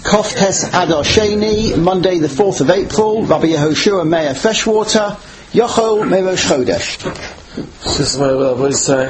Koftes Adar Sheni, Monday the 4th of April, Rabbi Yehoshua Meir Freshwater, Yochel Merosh Chodesh. This is my Rabbi say.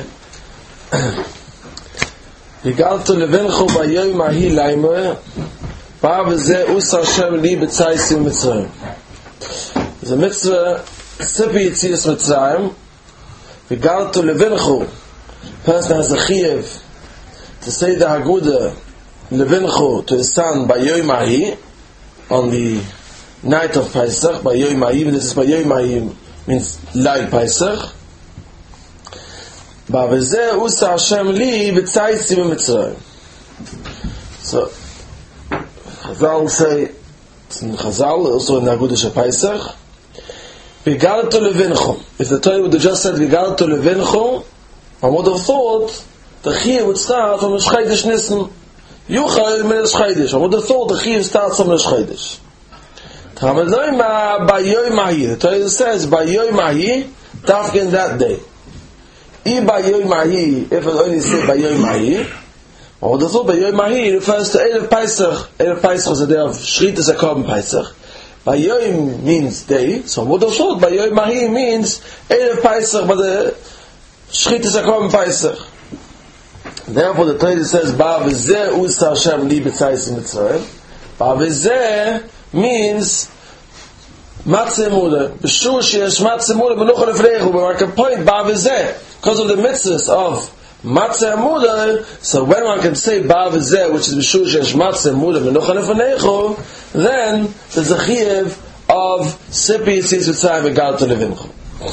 Yigaltu levenchu bayoyim ahi laimer, ba'avzeh usa Hashem li b'tzayis Mitzrayim. The mitzvah sipi yitzias Mitzrayim. Yigaltu levenchu. Person has a chiyuv to say the Hagudah levenchu to his son bayoyim ahi on the night of Pesach. Bayoyim ahi, and this is bayoyim ahi means Lail Pesach. Ba'avzeh usa Hashem li b'tzayis Mitzrayim. So Chazal say, it's in Chazal, also in the Hagudah of Pesach, Vigaltu levenchu. If the Torah would have just said Vigaltu levenchu, I would have thought the Chiyuv would start from Rosh Chodesh Nisan. Yuchal min Rosh Chodesh. I would have thought the Chiyuv starts from Rosh Chodesh. Tamadoima bayoyim ahi. The Torah says bayoyim ahi, dafka in that day. Bayoyim ahi, if it only said bayoyim ahi, I would have thought bayoyim ahi refers to Erev Pesach. Erev Pesach is the day of Shritas HaKorban Pesach. Bayoyim means day, so I would have thought bayoyim ahi means Erev Pesach, but the Shritas HaKorban Pesach. Therefore the Torah says Ba'avzeh usa Hashem li b'tzayis Mitzrayim. Ba'avzeh means Matzeh Mula. B'shur sheyesh Matzeh Mula menucha lefnechu. But I can point Ba'avzeh because of the mitzvahs of Matzeh Mula. So when one can say Ba'avzeh, which is B'shur sheyesh Matzeh Mula menucha lefnechu, then there's a chiyuv of Sipi Yitzis Mitzrayim Vigaltu levenchu.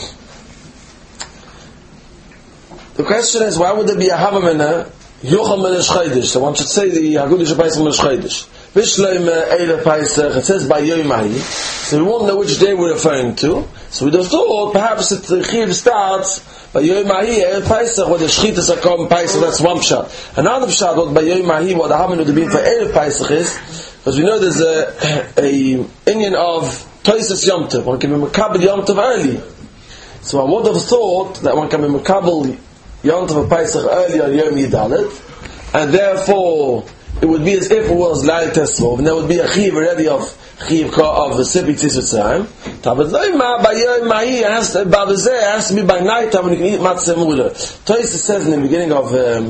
The question is, why would there be a Havamina Yochel Merosh Chodesh? So one should say the Hagudah of Pesach Merosh Chodesh. Bishleim Erev Pesach, it says Bayoyim ahi. So we won't know which day we're referring to. So we would have thought perhaps the Chiyuv starts Bayoyim ahi Erev Pesach, where the Shritas HaKorban Pesach. That's one pshat. Another pshat what Bayoyim ahi, what the Havamina would have been for Erev Pesach is, because we know there's a Indian of Toises Yom Tov. One can be Mekabel Yom Tov early. So I would have thought that one can be Mekabel Yom Tov Pesach early on Yom Yidalet, and therefore it would be as if it was Lail Tesvav, and there would be a Chiyuv already of Sipi Yitzis Mitzrayim. Tamadoima bayoyim ahi has to be by night time when you can eat Matzeh Mula. Tosis says in the beginning of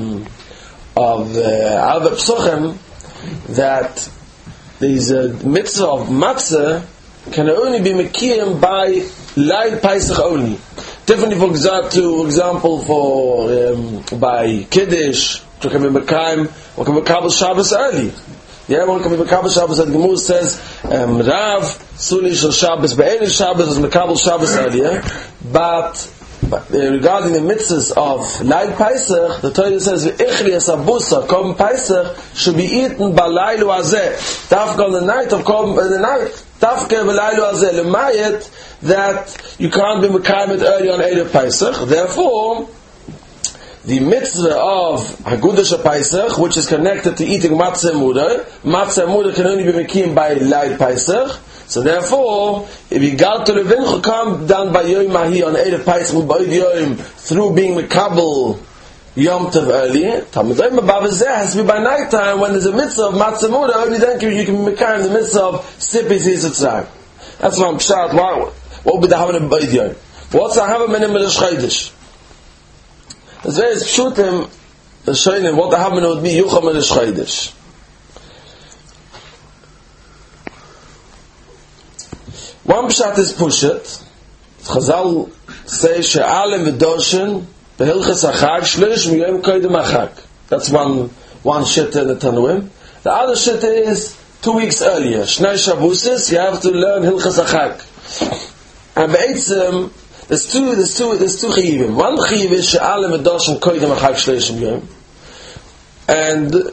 Alva Psuchem that there is a mitzvah of Matzeh can only be Mekiyim by Lail Pesach only. Differently, for example, by Kiddush, one can be Mekayim, one can be Kabbalah Shabbos early. Yeah, one can be Kabbalah Shabbos, and the Gemara says, Rav, Suni Shal Shabbos, Be'erev Shabbos, is Mekabel Shabbos earlier. But regarding the mitzvahs of Lail Pesach, the Torah says, V'ichli Asabusa, Korban Pesach, should be eaten by Lailu Azeh. Tafka on the night of Korban, the night, Tafka V'Lailu Azeh, L'mayet, that you can't be Mekayim early on Erev Pesach. Therefore, the mitzvah of Hagudah Pesach, which is connected to eating Matzeh Mula can only be Mekayim by Lail Pesach. So therefore, if you got to Levenchu, come down by Yom Ahi on Erev Pesach through being Mekabel Yom Tov early, Tamadoima Ba'avzeh has to be by night time when there's a mitzvah of Matzeh Mula. Only then you can be Mekayim the mitzvah of Sipi Yitzis Mitzrayim. That's one pshat. What would be the Havamina B'Oid Yom? What's the Havamina Merosh Chodesh? It's very pshutim showing what the Havamina would be Yuchel Merosh Chodesh. One pshat is Pushet. Chazal says she'alem v'doshen behilchas hachag shlish miyom koydem hachag. That's one shitta in the Tanuim. The other shitta is 2 weeks earlier. Shnei Shavuos, you have to learn hilchas hachag. And be'etzem, there's two chiyuvim. One chiyuv is she'alem v'doshen koydem hachag shlish miyom. And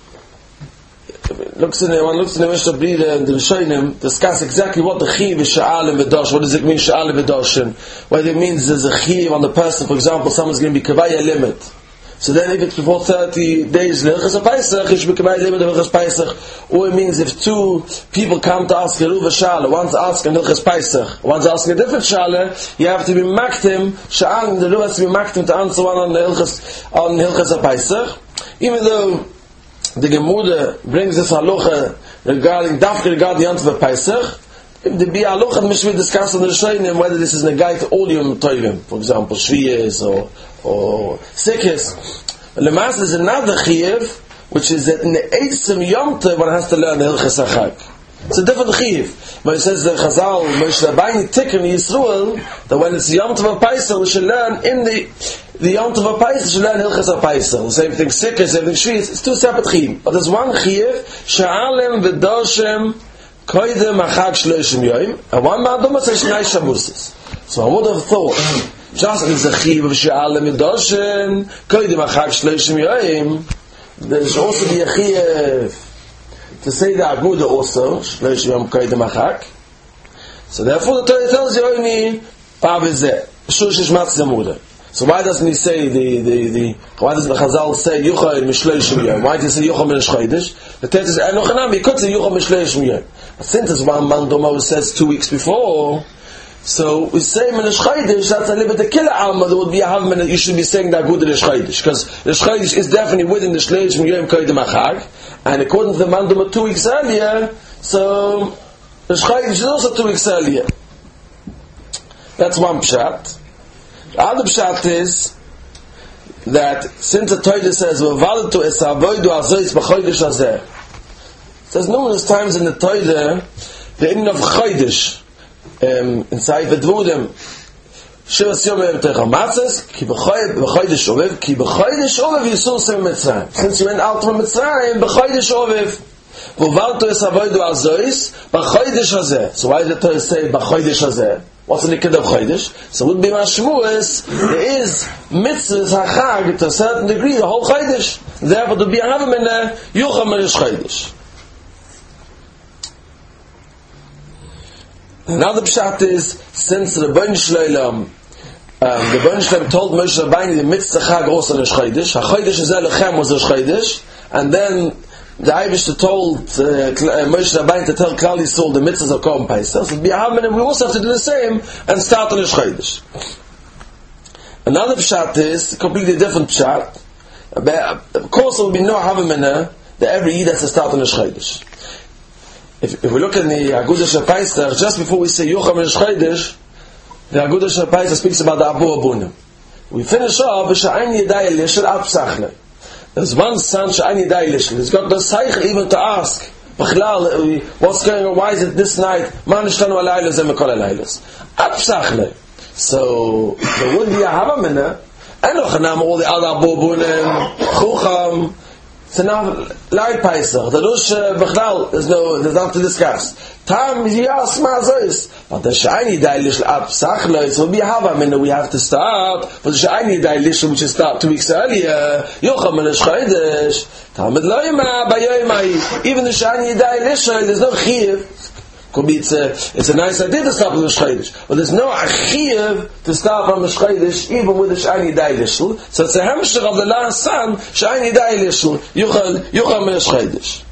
one looks in the Mishnah Brida and the Rishonim discuss exactly what the chiyuv is she'alem v'doshen. What does it mean she'alem v'doshen? Whether it means there's a chiyuv on the person. For example, someone's going to be kavaya limit. So then if it's before 30 days Hilchas Pesach, it should be Kavai Limit of Hilchas Pesach. Or it means if two people come to ask a Ruva Shala, one's asking Hilchas Pesach, one's asking a different Shala, you have to be Maktim, Sha'an, the Ruva has to be Maktim to answer one on Hilchas Pesach. Even though the Gemara brings this halacha regarding Yom Tov Pesach. The Bi halacha which we discussed on the Rishonim whether this is negayt all Yom Tovim, for example, Shviyas or Sikhis. Lemas is another chiyuv, which is that in the Eitzim Yom Tov one has to learn the Hilchas HaChag. It's a different chiyuv. But it says the Chazal, Moshe Rabbeinu Tikkun Yisrael, that when it's Yom Tov Pesach, we should learn in the Yom Tov Pesach, we should learn Hilchas HaPesach. The same thing Sikhis, same thing Shviyas. It's two separate chiyuv. But there's one chiyuv, Sha'alem v'doshem koydem achag shloshim yoyim, and one ma'adoma says Shnai Shabusis. So I would have thought, just as a chiyuv of Sha'alem v'doshem koydem achag shloshim yoyim, there should also be a chiyuv to say the Aguda also, shloshim yom koydem achag. So therefore the Torah tells you only Pavizeh, Shushish Matzah. So why doesn't he say why doesn't the Chazal say Yuchah Mishleishim Yom? Why does he say Yuchah Mishleishim Chodesh? The text says Enochanam, he could say Yuchah Mishleishim Yom. But since it's one Mandoma says 2 weeks before, so we say Mishleishim Chodesh, that's a little bit of killer alma, there would be a half minute you should be saying that good Mishleishim Chodesh, because Mishleishim Chodesh is definitely within the Shleishim Yom Koydem Achag, and according to the Mandoma 2 weeks earlier, so Mishleishim Chodesh is also 2 weeks earlier. That's one pshat. The other pshat is that since the Torah says "V'valtu es avodu azois b'chodesh hazeh," it says numerous times in the Torah the ending of chodesh inside the Dvurim Shivas Yomim Techa Matzes ki b'chodesh ovev ki b'chodesh ovev yisusem Mitzrayim. Since you went out from Mitzrayim b'chodesh ovev v'valtu es avodu azois b'chodesh hazeh. So why did the Torah say b'chodesh hazeh? What's the nikad of Chodesh? So it would be Mashmuas, there is mitzvahs hachag to a certain degree, the whole Chodesh. Therefore, to be a havim in the Yuchah Merish Chodesh. Another pshat is, since the Rebbeinu Shleilam, the Rebbeinu Shleilam told Moshe Rabbeinu the mitzvah chag also Rish Chodesh, HaChodesh is Elechem was Rish Chodesh, and then the Eibishter told Moshe Rabbeinu to tell Klal Yisrael the mitzvahs of Korban Pesach. So we also have to do the same and start on Rish Chodesh. Another pshat is a completely different pshat. Of course, there will be no havamina that every Yid has to start on Rish Chodesh. If we look at the Agudah Shel Pesach, just before we say Yuchah Rish Chodesh, the Agudah Shel Pesach speaks about the Abu Abunim. We finish off B'Sha'ayin Yedai Elishel Ab Psachle. There's one son, Sha'ani Dailish. He's got the Saich even to ask, what's going on? Why is it this night? So, there would be a Havamina, and all the other Bobunim, Chucham. So now, Lai Pesach, the Rosh Bechlal, there's nothing to discuss. Tam Yas Mazois, but the Shiny Dailish Ab Sachlois will be Havamina. We have to start, but the Shiny Dailish, which is start 2 weeks earlier, Yocham and Chodesh, Talmud Loima, Bayoimai, even the Shiny Dailish, there's no Chiyuv. Could be it's a nice idea to start with the Chodesh, but there's no Chiyuv to start from the Chodesh, even with the Shiny Dailish. So it's a hamster of the last son, Shiny Dailish, Yocham and Chodesh.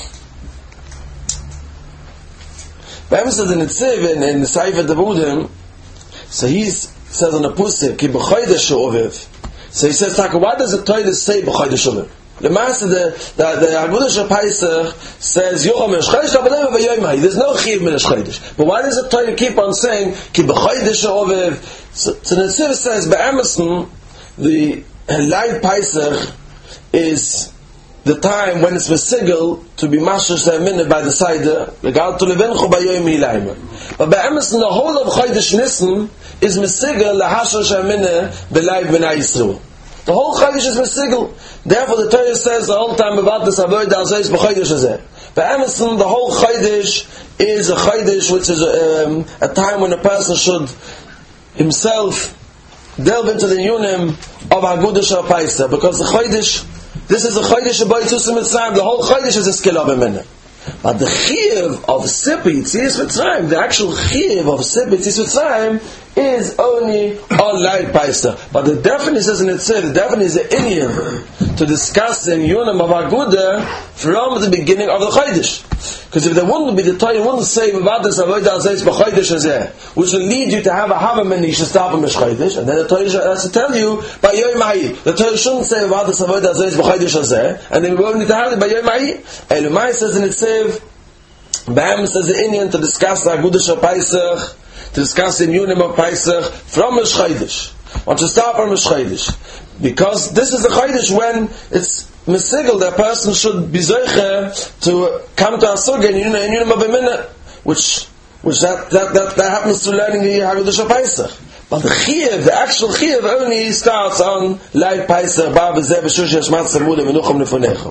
Perhaps in the Nitziv in the Sefer Devudim, so he says on the Pusik, Ki b'chodesh ovev. So he says, why does the Torah say b'chodesh ovev? The master, the Agudah Shel Pesach says Yuchah Merish Chodesh, but there's no Chiyuv Merish Chodesh. But why does the Torah keep on saying Ki b'chodesh ovev? So the Nitziv says be'emerson the Elai Pesach is the time when it's mesigel to be masher minute by the sider, legal to levenchu bayoyim hilayim. But by Emerson, the whole of Chodesh Nisan is mesigel lahasher minute belayv b'nai Yisrael. The whole Chodesh is mesigel. Therefore, the Torah says the whole time about this avoid alzeis b'chodesh hazeh. By Emerson, the whole Chodesh is a Chodesh which is a time when a person should himself delve into the yunim of Agudah Shel Pesach, because the Chodesh, this is a Chodesh of Yitzus Mitzrayim. The whole Chodesh is a skill of a minute. But the Chiyuv of Sipi Yitzias Mitzrayim, the actual Chiyuv of Sipi Yitzias Mitzrayim, is only on Lail Paisach. But the definitely says in itself, the definitely is an inyan to discuss in Yonam of Aguda from the beginning of the Chodesh. Because if there wouldn't be, the Torah wouldn't say V'vadas Avodah Azayis B'Chodesh Hazeh, which will lead you to have a Hava Menish to stop in Chodesh, and then the Torah has to tell you by Yom Ha'id. The Torah shouldn't say V'vadas Avodah Azayis B'Chodesh Hazeh, and then we won't need to have it by Yom Ha'id. Elumai says in itself, Bam says the Indian to discuss the Agudash of Paisach, to discuss the Yunim of Paisach from Rosh Chodesh, or to start from Rosh Chodesh, because this is the Chodesh when it's Mesigel, the person should be Zoiche to come to Asugah in Yunim of Bimina, which that happens through learning the Agudash of Paisach. But the Chiev, the actual Chiev, only starts on Lail Paisach, Ba B'zeh B'shush Yashmat Tzemud Menucham Lefonecham.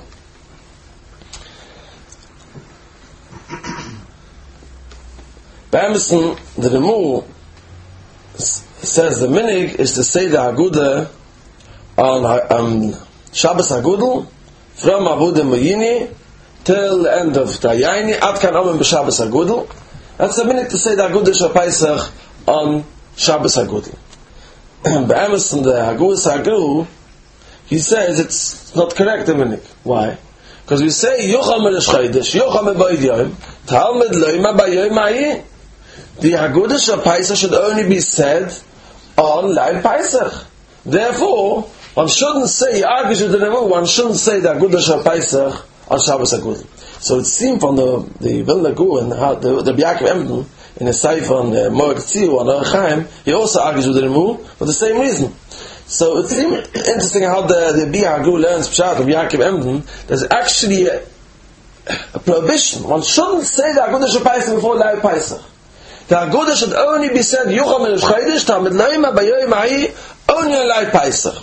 Emerson, the Remu says the minig is to say the Aguda on Shabbos Agudel from Abuda Mayini till the end of Tayayni Ad Kan Omen B'Shabbos Agudel. That's the minig to say the Aguda Shal Paisach on Shabbos Agudel. But Emerson, the Aguda Agudel, he says it's not correct, the minig. Why? Because we say Yocham Melesh Chodesh, Yocham Meba'id Yom, Talmud Loima B'Yom Ha'yin. The Agudash of Paisach should only be said on Lail Paisach. Therefore, one shouldn't say one shouldn't say the Agudash of Paisach on Shabbos Agudel. So it seemed from the Vilna Gur and the Yaakov Emden in a Sefer on Moed Tziu on Chaim, he also argues with the Remu for the same reason. So it's interesting how the Biur Gur learns Pshat of Yaakov Emden. There's actually a prohibition. One shouldn't say the Agudash of Paisach before Lail Paisach. The Aguda should only be said Yocham Melesh Chodesh Talmud Loima B'Yom Ha'id only on Lail Paisach.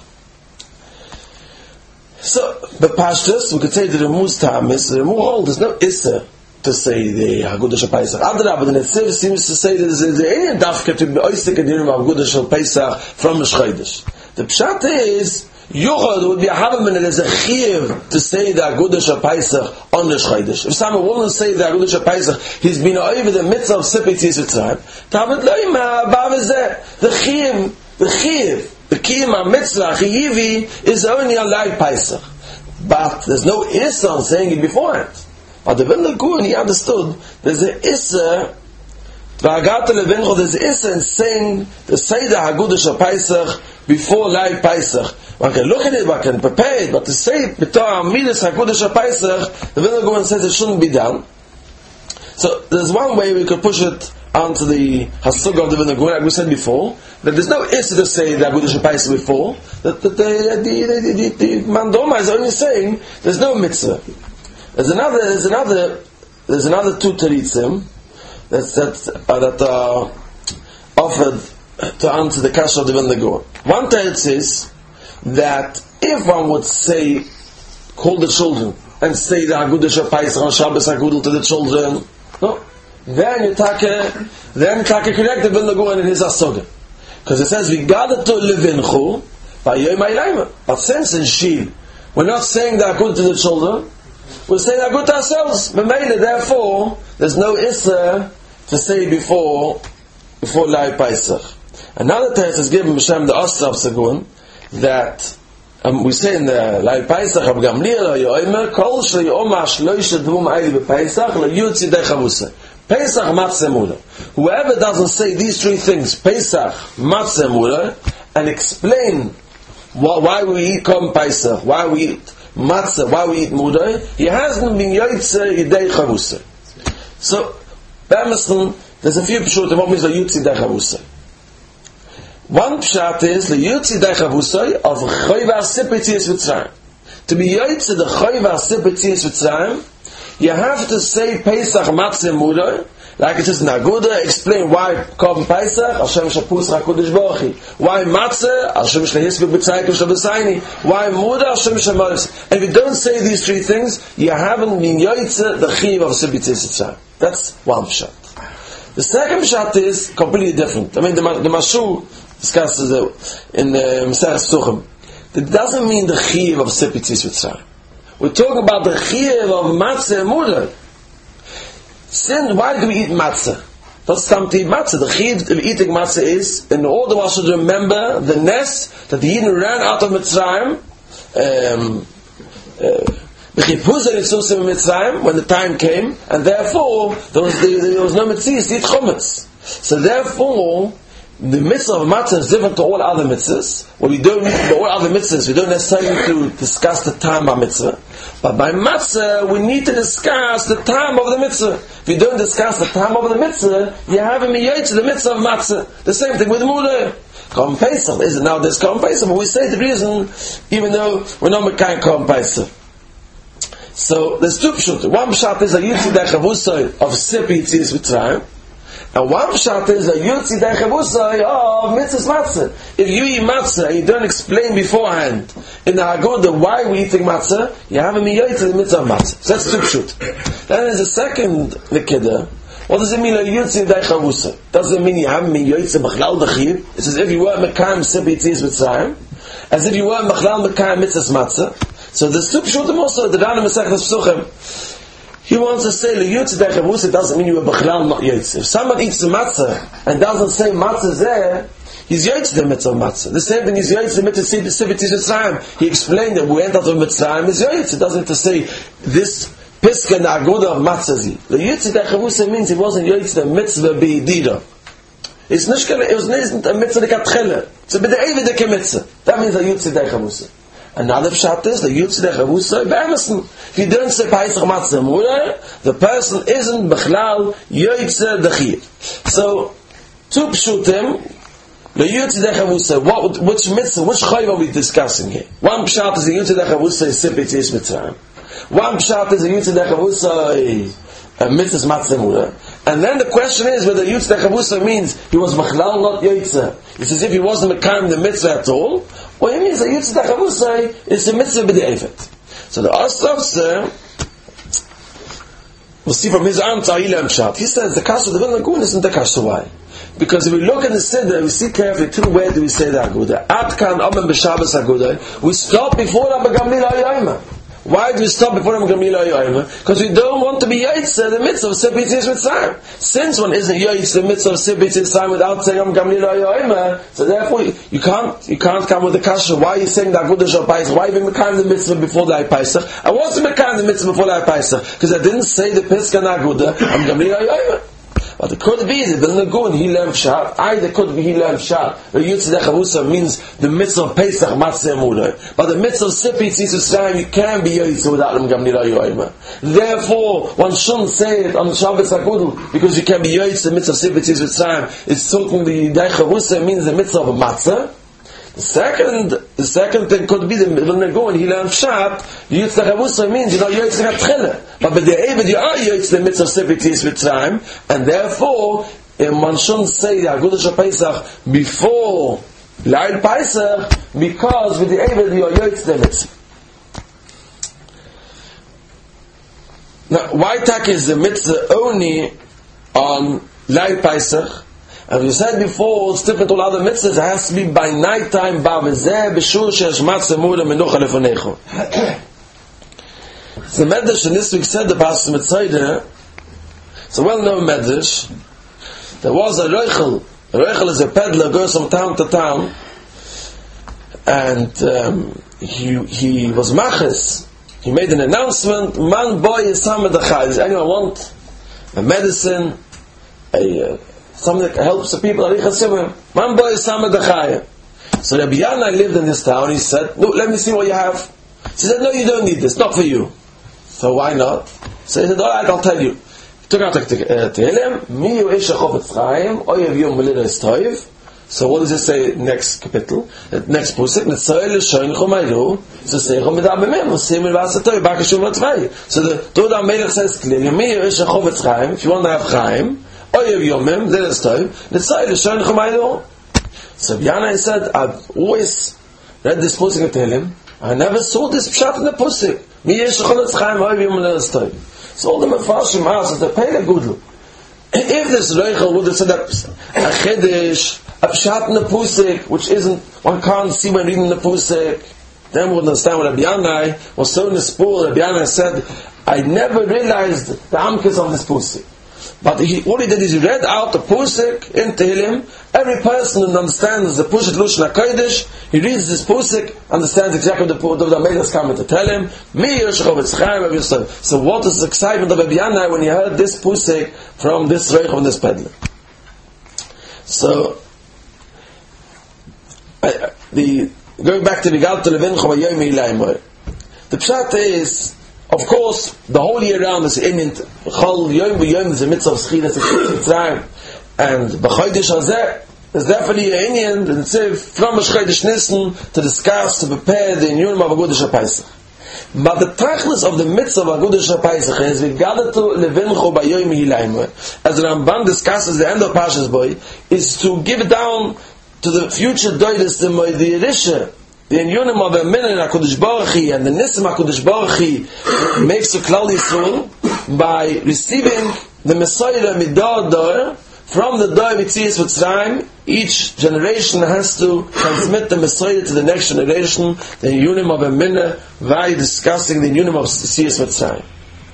So, the Pashtus, we could say the Remu's Tamis, the Remu hold, there's no Issa to say the Aguda Shal Paisach. Adrabah, the Netziv seems to say that there's an alien dafka to be oisik in the Aguda Shal Paisach from Rosh Chodesh. The Pshat is, Yochad would be a Havaman, there's a Chiev to say the Aguda Shal Paisach on Rosh Chodesh. If someone wouldn't say the Aguda Shal Paisach, he's been over the mitzvah of Sipit Yisrael. Talmud Loima Ba'avazeh, the Chiev, the Kiyama Mitzvah, Chiyivi, is only on Lail Paisach. But there's no Issa on saying it beforehand. But the Vilna Gur, he understood, there's an Issa, there's an Issa in saying the Seder Aguda Shal Paisach before Lail Paisach. One can look at it, one can prepare it, but to say it, B'tor Midas Aguda Shal Paisach, the Vilna Gur says it shouldn't be done. So there's one way we could push it onto the Hasugah of the Vilna Gur, like we said before, that there's no issue to say the Aguda Shal Paisach before, that the Mandoma is only saying there's no mitzvah. There's another two Teritzim that are offered to answer the Kasha of the Vilna Gur. One Teretz is that if one would say, call the children and say the Aguda Shal Paisach on Shabbos Agudel to the children, no, then you take correct the Vilna Gur in his Hasugah. Because it says, we gathered to Levinchu by Yom HaYilayim. But since in Shil, we're not saying the Agudah to the children, we're saying the Agudah to ourselves. Therefore, there's no Issa to say before Lail Paisach. Another text is given B'Shem the Ostrav Sagun, that we say in the Lail Paisach, Rab Gamliel Yoimer, Kol Sheyomah Shloisha Dvum Eili B'Paisach, LeYutzi Dechavusa. Pesach, Matzah, Mula. Whoever doesn't say these three things, Pesach, Matzah, Mula, and explain why we eat Korban Pesach, why we eat Matzah, why we eat Mula, he hasn't been Yoitze Yidei Chavusa. So, Emerson, there's a few pshat what means Yoitze Yidei Chavusa. One pshat is the Yoitze Yidei Chavusa of Choyva Sipetzias Mitzrayim. To be Yoitze the Choyva Sipetzias Mitzrayim, you have to say Pesach Matzah Mudar, like it says in Aguda, explain why Korban Pesach, Hashem Shapus HaKodesh Baruch Hu. Why Matzah, Hashem Shlehisvik B'tzayik V'Shabasayni. Why Mudar, Hashem Shamaris. And if you don't say these three things, you haven't been Yoitze, the Chiv of Sibitzis Yitzhak. That's one pshat. The second pshat is completely different. I mean, the Mashu discusses it in Masech Suchim. That doesn't mean the Chiv of Sibitzis Yitzhak. We're talking about the Chiyuv of Matzah and Mudar. Why do we eat Matzah? That's time to eat matzah. The chiv of eating matzah is, in order one should remember the ness that the Yidden ran out of Mitzrayim, when the time came, and therefore there was no mitzvah to eat chumetz. So therefore, the mitzvah of matzah is different to all other mitzvahs. Well, we don't need for all other mitzvahs. We don't necessarily need to discuss the time by mitzvah, but by matzah we need to discuss the time of the mitzvah. If you don't discuss the time of the mitzvah, you have a miyot to the mitzvah of matzah. The same thing with muleh. Korban Pesach isn't now this Korban Pesach, but we say the reason, even though we're not mekayim Korban Pesach. So there's two pshat. One pshat is a yutzi dechavusay of sipi yitzias Mitzrayim, and one pshat is a yutzi dechavusay of mitzvahs matzah. If you eat matzah and you don't explain beforehand in the Haggadah why we're eating matzah, you have a miyot to the mitzvah of matzah. So that's two pshat. Then there's a second nikida. What does it mean, a yutzi dechavusay? Does it mean you have a miyot to b'chlal d'chiv? It's as if you were mekayim sipi yitzias Mitzrayim, as if you were b'chlal mekayim mitzvahs matzah. So the Sub-Shutim also, the Rana Masechtas Psuchim, he wants to say, L'yutz Dechavusa doesn't mean you are B'chlal not Yotz. If someone eats the matzah and doesn't say matzah there, he's Yotz the mitzvah of matzah. The same thing is Yotz the mitzvah of Mitzrayim. He explained that we went out of Mitzrayim is Yotz. It doesn't have to say this Piska Na'agoda of matzah. L'yutz Dechavusa means he wasn't Yotz the mitzvah B'idira. It wasn't a mitzvah D'katchele. It's a b'de'evid D'ke mitzvah. That means L'yutz Dechavusa. Another pshat is the Yutz Dechavusay be'emessen. If you don't say Pesach Matzah Muleh, the person isn't B'chlal Yotze Dechiv. So, two pshutim, the Yutz Dechavusay, which mitzvah, which chayv are we discussing here? One pshat is the Yutz Dechavusay Sipi Tzis Mitzrayim. One pshat is the Yutz Dechavusay mitzvahs Matzah Muleh. And then the question is whether Yutz Dechavusay means he was B'chlal not Yotze. It's as if he wasn't Mekayim the mitzvah at all. Well, it means that Yutz Dechavusay is a mitzvah b'de'evet. So the Oslavser, we'll see from his answer, he says the kasha of the Vilna Gaon isn't the kasha. Why? Because if we look at the Siddur, we see carefully two ways do we say the Agudah. Atkan Omen B'Shabbos Agudah. We stop before Rabbi Gamliel Hayayma. Why do we stop before Rabbi Gamliel Hayayma? Because we don't want to be Yaitze the mitzvah of Sipi Tzis Mitzrayim. Since one isn't Yaitze the mitzvah of Sipi Tzis Mitzrayim without saying Rabbi Gamliel Hayayma, so therefore you can't come with the kasha. Why are you saying the Agudah Shal Pesach? Why are you mekayim the mitzvah before the Pesach? I wasn't mekayim the mitzvah before the Pesach because I didn't say the Pesach Agudah Rabbi Gamliel Hayayma. But it could be that Vilna Gaon he learned pshat. Either could be he learned pshat. The Yutz Dechavusay means the mitzvah of Pesach Matzah Muleh. But the mitzvah of Sipi Tzis Mitzrayim you can't be Yotze without Rabbi Gamliel Hayayma. Therefore, one shouldn't say it on Shabbos Agudel because you can be Yotze the mitzvah of Sipi Tzis Mitzrayim. It's something the Dechavusay means the mitzvah of Matzah. The second thing could be the Vilna Gaon he learned pshat. Yutz Dechavusay means you're not Yotze Gatchele. But the Eivid you are Yotze the mitzvah of Sipi Tzis Mitzrayim, and therefore one shouldn't say the Agudah Shal Pesach before Lail Pesach because with the Eivid you are Yotze the mitzvah. Now, why tak is the mitzvah only on Lail Pesach? As we said before, it's different to all other mitzvahs. It has to be by night time. So the Medrash in this week said the Pasuk Mitzayda. It's a well-known Medrash. There was a Reichel. A Reichel is a peddler, goes from town to town, and he was maches. He made an announcement. Man boy is samadachai. Does anyone want a medicine? Something that helps the people. Man boy is samadachai. So Rabbi Yanai lived in this town. He said, "No, let me see what you have." He said, "No, you don't need this. Not for you." So why not? So he said, "All right, I'll tell you." He took out the Tehillim. Mi yu isha chofetz chaim, oyev yom melina estoiv. So what does it say next capital? Next pasuk, Netzoel l'shoyin chomayru, so seichom medabemem, usim l'vasatoy, bakashum l'tzvay. So the Torah Melech says clearly, Mi yu isha chofetz chaim, if you want to have chaim, oyev yomim, then estoiv, Netzoel l'shoyin chomayru. So Yanai said, I've always read this pasuk at Tehillim, I never saw this pshat in the pasuk. Mi yu isha chofetz chaim, oyev yom melina estoiv. So all the Mefarshim asked, the Pele Gudel, if this Reichel would have said a Chiddush, a pshat in the Pusik, which isn't, one can't see when reading the Pusik, then we would understand what Rabbi Yanai was so in the spool. Rabbi Yanai said, I never realized the Amkes of this Pusik. But what he did is he read out the Pusik in Tehillim. Every person who understands the Pusik Lushon HaKodesh, he reads this Pusik, understands exactly what the David HaMelech is coming to tell him. So what is the excitement of Rabbi Yanai when he heard this Pusik from this Reich of this Pedler? So, going back to the Galta Levincha Vayomi Ilaymor, the pshat is, of course, the whole year round is in Chol Yom V'Yom is a mitzvah of Schidas Mitzrayim, and B'Chodesh Hazeh is definitely an Indian, the Nitziv, from Chodesh Nisan to discuss, to prepare the Inyunim of Agudash HaPaisach. But the tachlis of the mitzvah of Agudash HaPaisach is V'Gadatu Levincha Vayomi Ilaymor, as the Ramban discusses the end of Parshas Bo, is to give down to the future Doides the Yerisha, the Inyunim of a Minyan HaKadosh Baruch Hu, and the Nisim HaKadosh Baruch Hu makes a Klal Yisrael by receiving the Messiah Midah Dor from the Dor Mitzias Mitzrayim. Each generation has to transmit the Messiah to the next generation, the Inyunim of a Minyan, by discussing the Inyunim of Mitzias Mitzrayim.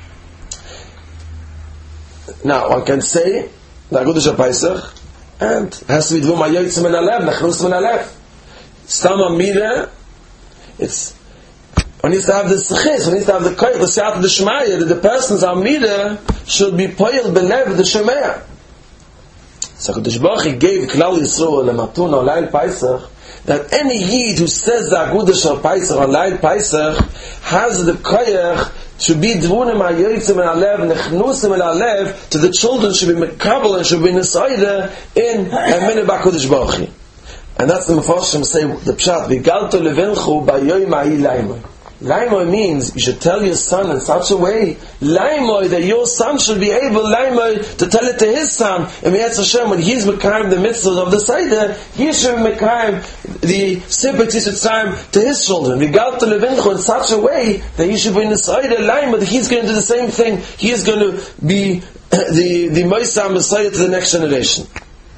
Now, one can say, the Agudash HaPaisach, and it has to be Dvum HaYotzim and Alev, Nachnus and Alev. Stam Amida, it's one needs to have the sechis, one needs to have the koyach, the siyat, the shemaya, that the person's Amida should be poyel belev the shemaya. So Kadosh Baruch Hu gave Klal Yisrael lematun on Lail Paisach that any yid who says the Agudash HaPaisach on Lail Paisach has the koyach to be dvunim hayotzim and alev, nechnusim and alev, to the children should be mekabel and should be nesayda in a minute b'Kadosh Baruch Hu. And that's the Mefarshim say, the Pshat, V'galto levinchu b'yoyim ha'hi laimoy. Laimoy means, you should tell your son in such a way, laimoy, that your son should be able, laimoy, to tell it to his son, and Yetz Hashem, when he's mekayim the mitzvahs of the Seder, he should be mekayim the sympathies of time to his children. V'galto levinchu in such a way, that he should be in the Seder, laimoy, that he's going to do the same thing, he is going to be the Moisam Messiah to the next generation.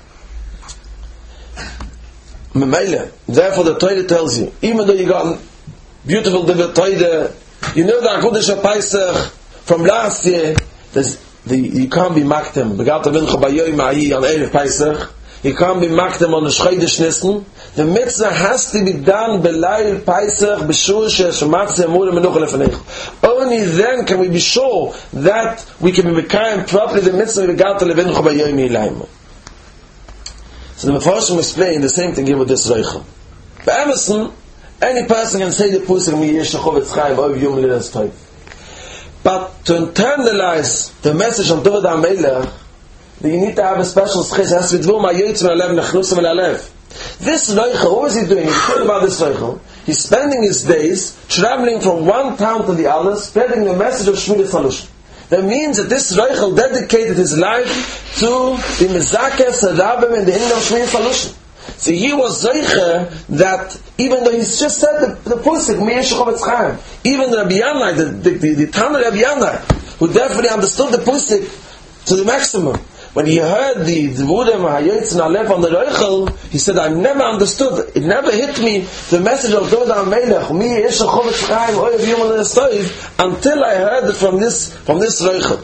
Therefore the Torah tells you, even though you got beautiful Torah, you know the Agudash HaPaisach from last year, you can't be maktem. On Erev Paisach, you can't be maktem on the Chodesh Nisan. The mitzvah has to be done B'Lail Paisach B'Shur She'Shematzeh Emunah Menucha Lefanecha. Only then can we be sure that we can be mekayim properly the mitzvah V'Galta Levincha B'Yoyim Yilayim. So the Mefarshim explain the same thing here with this Reichel. By Emerson, any person can say the Pusik Miyesh Chovetz Chaim Oiv Yom Linas Toiv. But to internalize the message of David HaMelech, you need to have a special schis. It has to be Dvum HaYotzim Alev Nechnusim and Alev. This Reichel, what is he doing? He's talking about this Reichel. He's spending his days traveling from one town to the other, spreading the message of Shmiras Halushon. That means that this Reichel dedicated his life to the Mezakeh Sarabim and the Indian of Shmiras Halushon. So he was Zeicher that even though he's just said the Pusik, Miyesh Chovetz Chaim, even Rabbi Yanai, the Tanna Rabbi Yanai, who definitely understood the Pusik to the maximum, when he heard the Dvurim HaYotzim and Alev on the Reichel, he said, I never understood, it never hit me, the message of David HaMelech, Miyesh Chovetz Chaim, Oyev Yom Linas Toiv, until I heard it from this Reichel.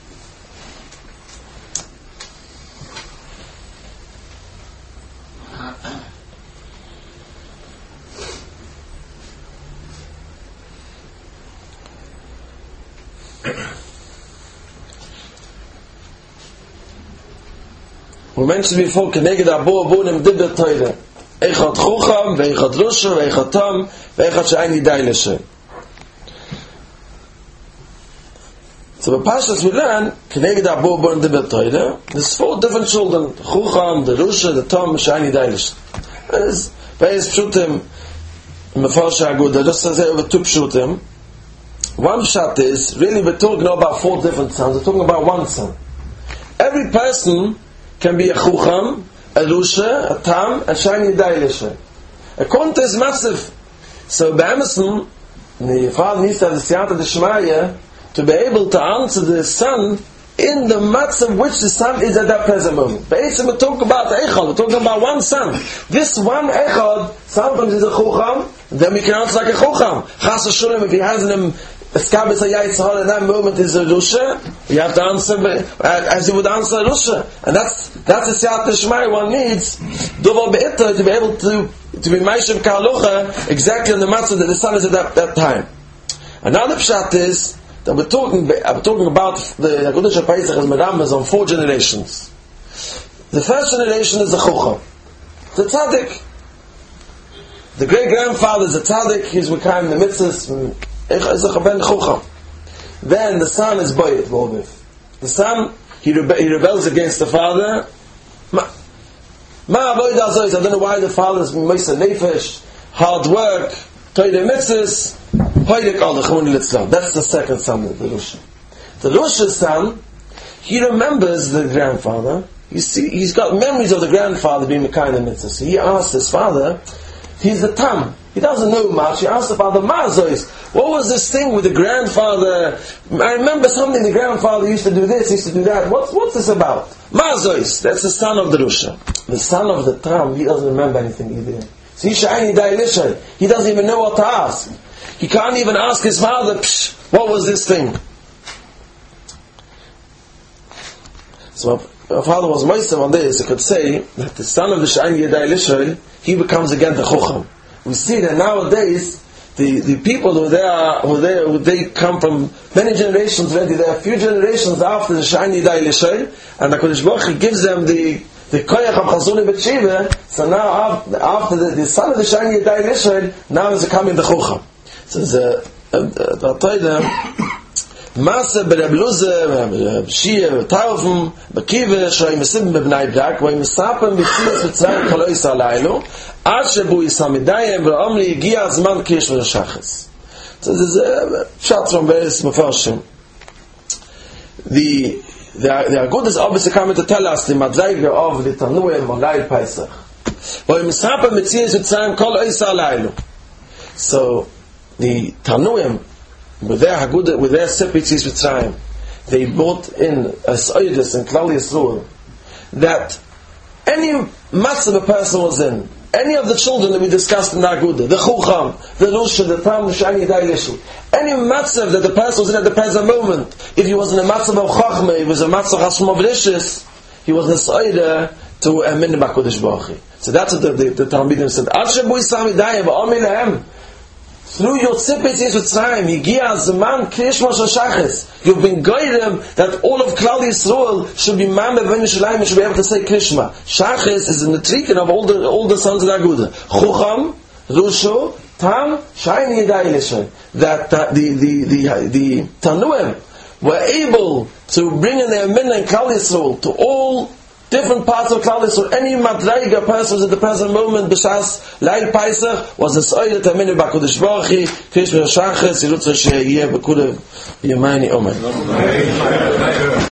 We mentioned before, Keneged Abo Abunim Dibber Teire. Echad Chucham, Veichad Rusha, Veichad Tam, Veichad She'ain Yidai Leshe. So the Pashas we learn, Keneged Abo Abunim Dibber Teire, there's 4 different children, Chucham, the Rusha, the Tam, She'ain Yidai Leshe. There's various Pshutim, Mefarshei Aguda, just as over 2 Pshutim. One Pshat is, really we're talking about 4 different sons, we're talking about one son. Every person can be a Chucham, a Rusha, a Tam, a She'ain Yidai Leshe. A Konta is massive. So by Emerson, the father needs to have the Siyata D'Shmaya to be able to answer the son in the matzah which the son is at that present moment. Basically we talk about Echad, we're talking about one son. This one Echad, sometimes is a Chucham, then we can answer like a Chucham. Chas v'sholem, if he has him Eskabes HaYayitzhar in that moment is a Rusha, you have to answer as you would answer a Rusha. And that's a Siyat Shmai one needs Dovar Be'ita to be able to be Maishem Ka'alocha exactly on the matzah that the son is at that time. Another pshat is that we're talking about the Haggadah Pesach as Merambas on 4 generations. The first generation is the Chocham, the Tzaddik. The great grandfather is a Tzaddik, he's Mekayim the mitzvahs, then the son is Bayit Volviv. The son, he rebels against the father. I don't know why the father is Moisa Nefesh, hard work, Toide Mitzvahs, Hoidek Al Chumuni Litzlam. That's the second son of the Rosh. The Rosh's son, he remembers the grandfather. You see, he's got memories of the grandfather being Mekayim the mitzvahs. So he asked his father, he's the Tam. He doesn't know much. He asked the father, Mazois, what was this thing with the grandfather? I remember something, the grandfather used to do this, used to do that. What's this about? Mazois, that's the son of the Rusha. The son of the Tam, he doesn't remember anything either. See, Sha'ini Dailisha, he doesn't even know what to ask. He can't even ask his father, what was this thing? So my father was Moisem on this, I could say that the son of the Sha'ini Dailisha, he becomes again the Chocham. We see that nowadays the people who they come from many generations already. There are a few generations after the Sha'ini Dai L'Shoy, and the Kodesh Baruch Hu gives them the Koyach of Chazuni B'Tshiva. So now after the son of the Sha'ini Dai L'Shoy, now is coming the Chocham. So the Masse Bereb Luze, Shia, Taufen, Bekive, Shoy Mesim B'Bnai Brak, Woy Mesapen B'Tzilas V'Tzrayim Chaloi Salaylo, Ad Shebu Yisamidayim V'Omri Yigia Zman Kish V'Shachas. So there's a shot from various Mefarshim. The Agud is obviously coming to tell us the Madreiga of the Tanuim on Lail Pesach. Woy Mesapen B'Tzilas V'Tzrayim Chaloi Salaylo. So the Tanuim, with their Haggadah, with their Sepitzis Mitzrayim, they brought in a Soidus and Klal Yisroel that any matzah a person was in, any of the children that we discussed in the Haggadah, the Chocham, the Rusha, the Tam, the Shani Dai Lishu, any matzah that the person was in at the present moment, if he was in a matzah of Chachma, he was a matzah of Hashem of Rishis, he was a Soidah to a Min B'Kodesh Baruch Hu. So that's what the Talmidim said. Ad Shebu Yisam Yidayim V'Omi Lehem. Through your tzipis is with time, Yigia Zaman Krish Moshe Shachas. You've been guided that all of Klal Yisrael should be Mambe Ben Yishalayim, should be able to say Krishma. Shachas is in the treatment of all the sons of Aguda. Chocham, Rusho, Tam, Sha'ini Yidai Lishan. That the Tanuim were able to bring in their Minna and Klal Yisrael to all different parts of Klal Yisrael. Any Madraiga person was at the present moment, B'Shas Lail Pesach, was a Soidet Aminu B'Kodesh Baruch Hu, Krish V'Shachas, Yirutza She'yeh B'Kulev Yemani Omer.